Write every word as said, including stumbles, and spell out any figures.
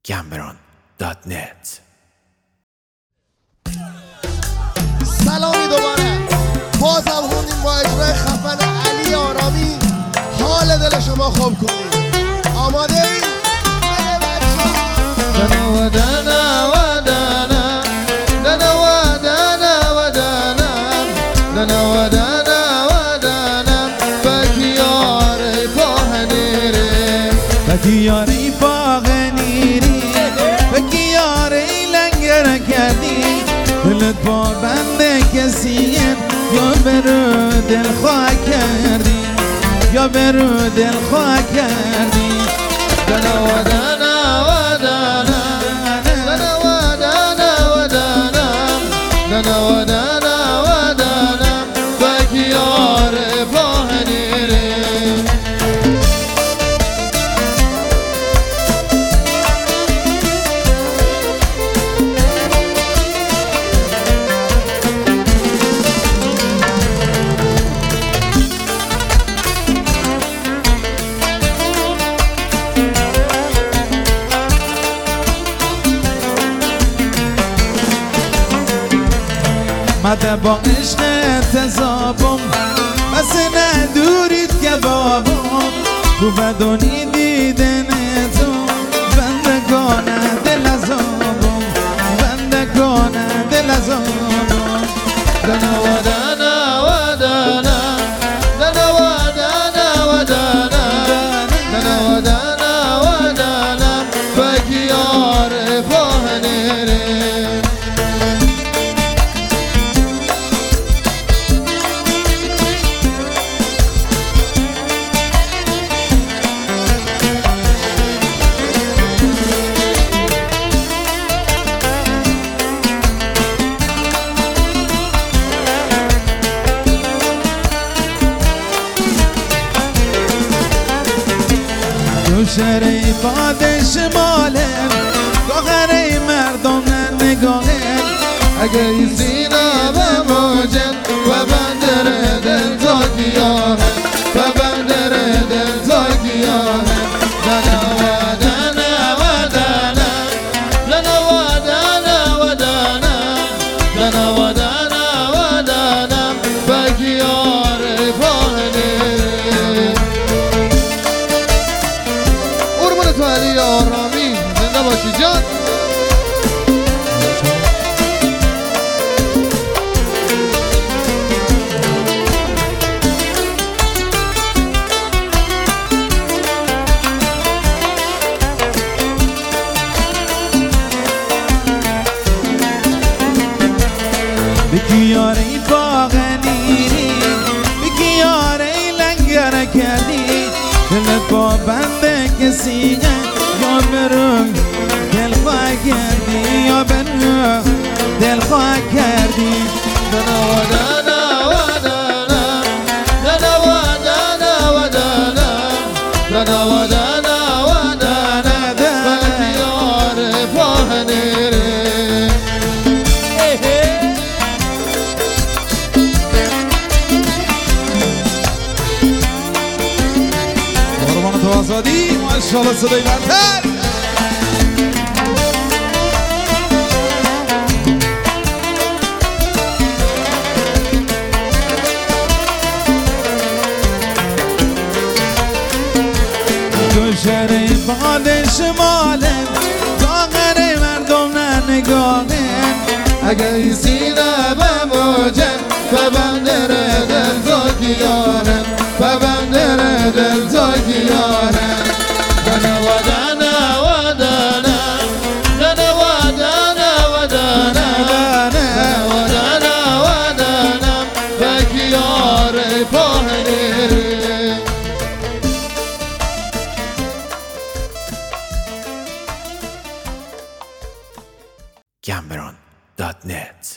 گمبران دات نت. سلامی دوباره بازم خوندیم با اجرای خفن علی آرامی. حال دل شما خوب کنیم. آماده ای؟ دنا و دنا و دنا دنا و دنا و دنا دنا و دنا و دنا بکیار پاهنیره بکیار پاهنیری بکیار لنگر کردی دلت با بنده کسیت یا برو دل خواه کردی یا برو دل خواه کردی دنا و دنا و دنا دنا و دنا و دنا دنا و دنا و دنا بکیار پاهنیره مده با عشق تزابم بس ندورید که بابم تو بدونی دیدن تو بندگانه دل ازابم بندگانه دل ازابم دنا و دنا و دنا دنا و دنا و دنا دنا و دنا و دنا بکیار پاهنیره تو شهری باد شماله گوهره مردم نگاهه اگه این سینا به موجن و بندر دل تا گیاهه و بندر دل تا گیاهه دنا و دنا و دنا دنا و دنا و دنا دنا و دنا و دنا بکیار پاهنیره قربون تو علی آرامی زنده باشی جان. بکیاری پاهنیری بکیاری لنگر کردی دلت با بنده کسیه یا برو دل خواه کردی یا برو دل خواه کردی دنا و دنا و دنا دنا و دنا و دنا دنا و دنا و دنا بکیار پاهنیره قربان تو آزادی ماشاءالله صدای برتر تو شهر باد شماله داغر مردم نگاهه اگه این سینه به موجن و بندر دل تا گیاهه و بندر دل تا گیاهه دنا و دنا و دنا دنا و دنا و دنا دنا و دنا و دنا بکیار پاهنیره گمبران دات نت.